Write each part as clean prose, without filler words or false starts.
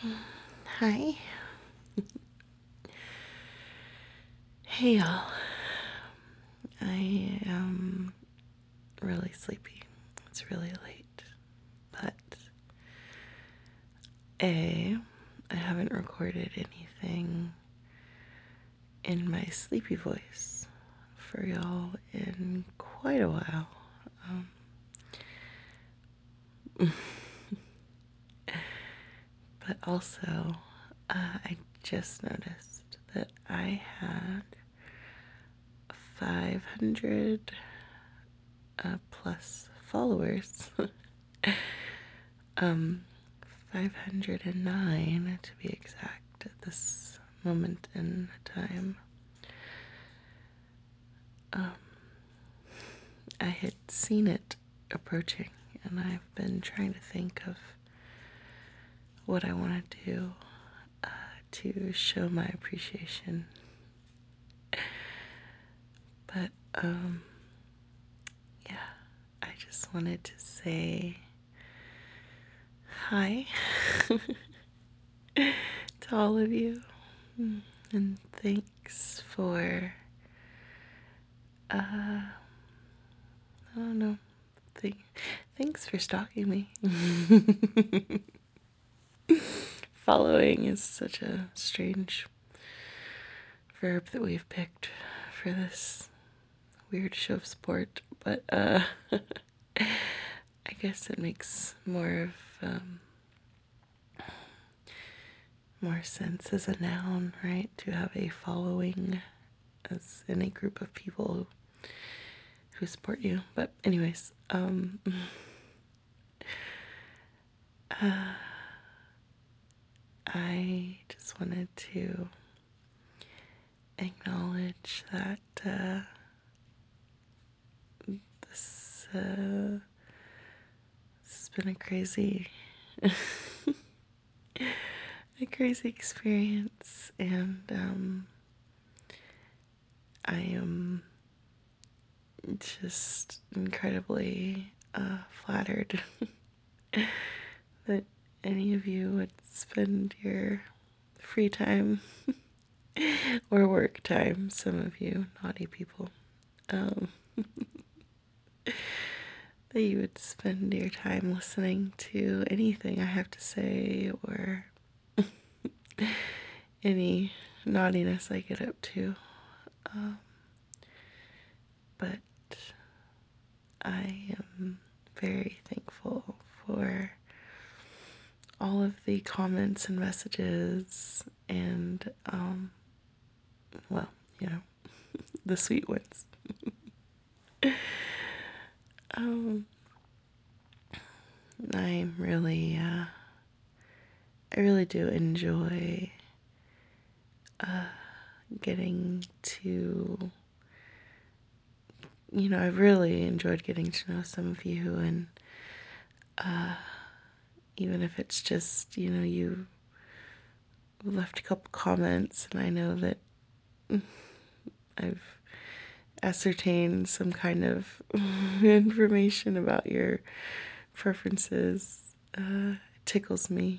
Hi. Hey y'all. I am really sleepy. It's really late. But I haven't recorded anything in my sleepy voice for y'all in quite a while. But also, I just noticed that I had 500 plus followers. um, 509 to be exact at this moment in time. Um, I had seen it approaching, and I've been trying to think of what I want to do to show my appreciation. But, yeah, I just wanted to say hi to all of you, and thanks for, I don't know, thanks for stalking me. Following is such a strange verb that we've picked for this weird show of sport, but I guess it makes more sense as a noun, right? To have a following as in a group of people who support you. But anyways, I just wanted to acknowledge that this has been a crazy experience, and I am just incredibly flattered that any of you would spend your free time or work time, some of you naughty people, um, that you would spend your time listening to anything I have to say or any naughtiness I get up to. But I am very thankful for all of the comments and messages and, well, you know, the sweet ones. um, I'm really, I really do enjoy getting to, I've really enjoyed getting to know some of you, and even if it's just, you left a couple comments, and I know that I've ascertained some kind of information about your preferences. It tickles me.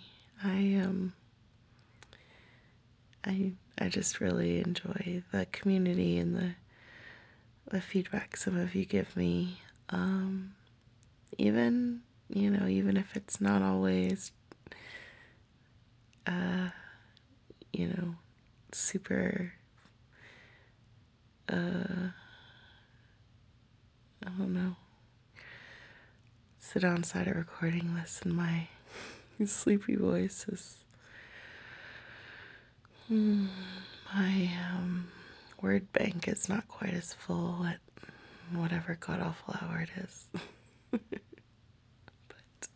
I just really enjoy the community and the feedback some of you give me. Even, even if it's not always, you know, super, I don't know, sit on side of recording this and my sleepy voice is, my word bank is not quite as full at whatever god awful hour it is. But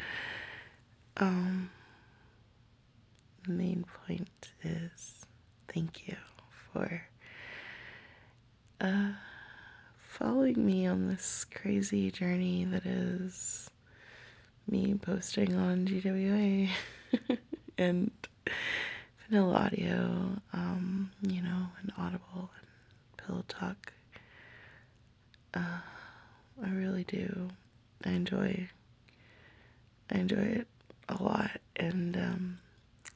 the main point is thank you for following me on this crazy journey that is me posting on GWA and Vanilla Audio, and Audible and Pillow Talk. I really do. I enjoy it a lot, and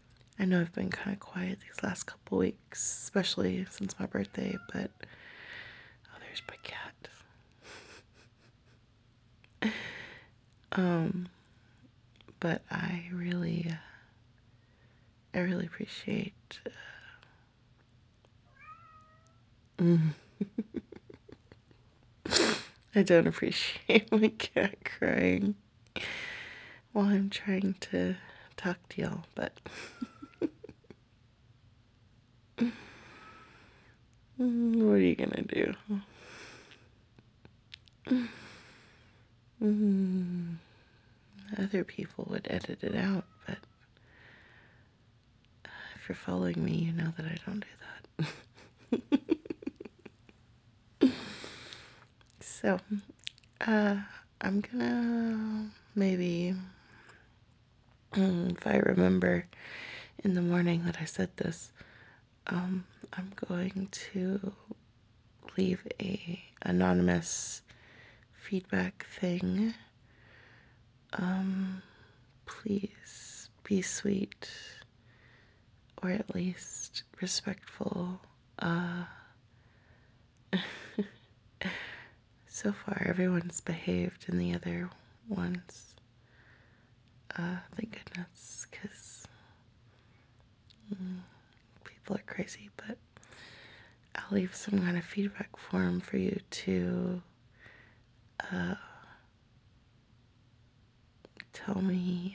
know I've been kind of quiet these last couple weeks, especially since my birthday, but oh, there's my cat. But I really appreciate. I don't appreciate my cat crying while I'm trying to talk to y'all, but what are you gonna do? Other people would edit it out, but if you're following me, you know that I don't do that. So, I'm gonna maybe, if I remember in the morning that I said this, I'm going to leave a anonymous feedback thing. Please be sweet, or at least respectful. So far, everyone's behaved in the other ones. Thank goodness, because people are crazy, but I'll leave some kind of feedback form for you to tell me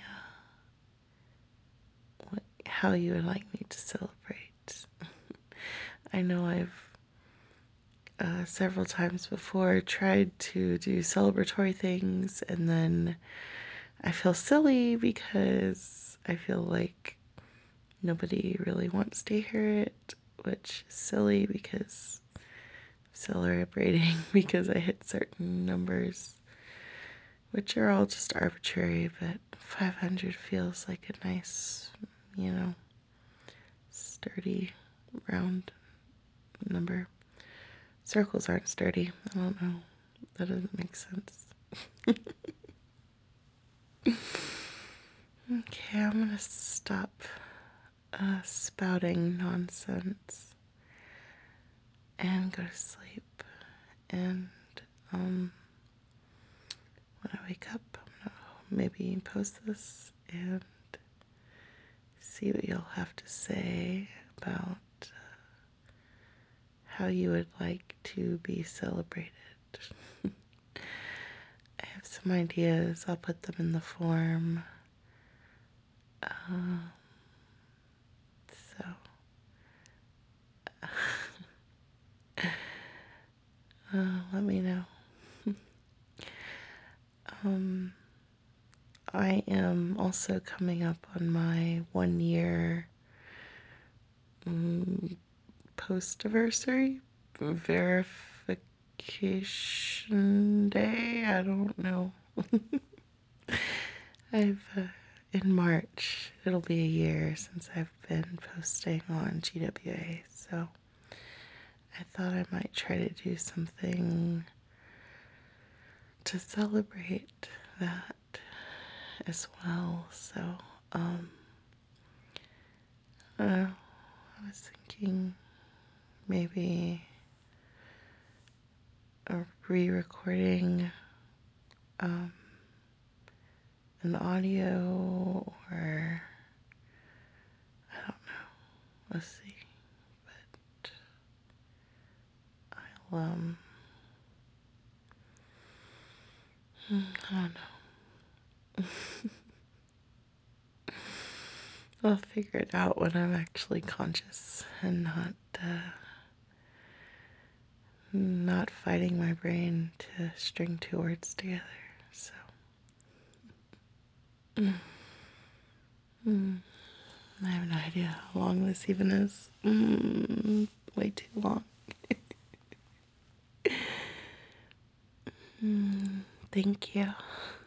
how you would like me to celebrate. I know I've several times before tried to do celebratory things, and then I feel silly because I feel like nobody really wants to hear it, which is silly because I'm celebrating because I hit certain numbers, which are all just arbitrary, but 500 feels like a nice, sturdy, round number. Circles aren't sturdy. I don't know. That doesn't make sense. Okay, I'm gonna stop spouting nonsense and go to sleep. And when I wake up, I'm gonna maybe post this and see what you'll have to say about how you would like to be celebrated. I have some ideas. I'll put them in the form. So, let me know. I am also coming up on my 1 year post anniversary verification day. I don't know. I've in March it'll be a year since I've been posting on GWA, so I thought I might try to do something to celebrate that as well. So I was thinking maybe a re-recording an audio, or I don't know. Let's see. But I don't know. I'll figure it out when I'm actually conscious and not fighting my brain to string two words together. So I have no idea how long this even is. Way too long. Thank you.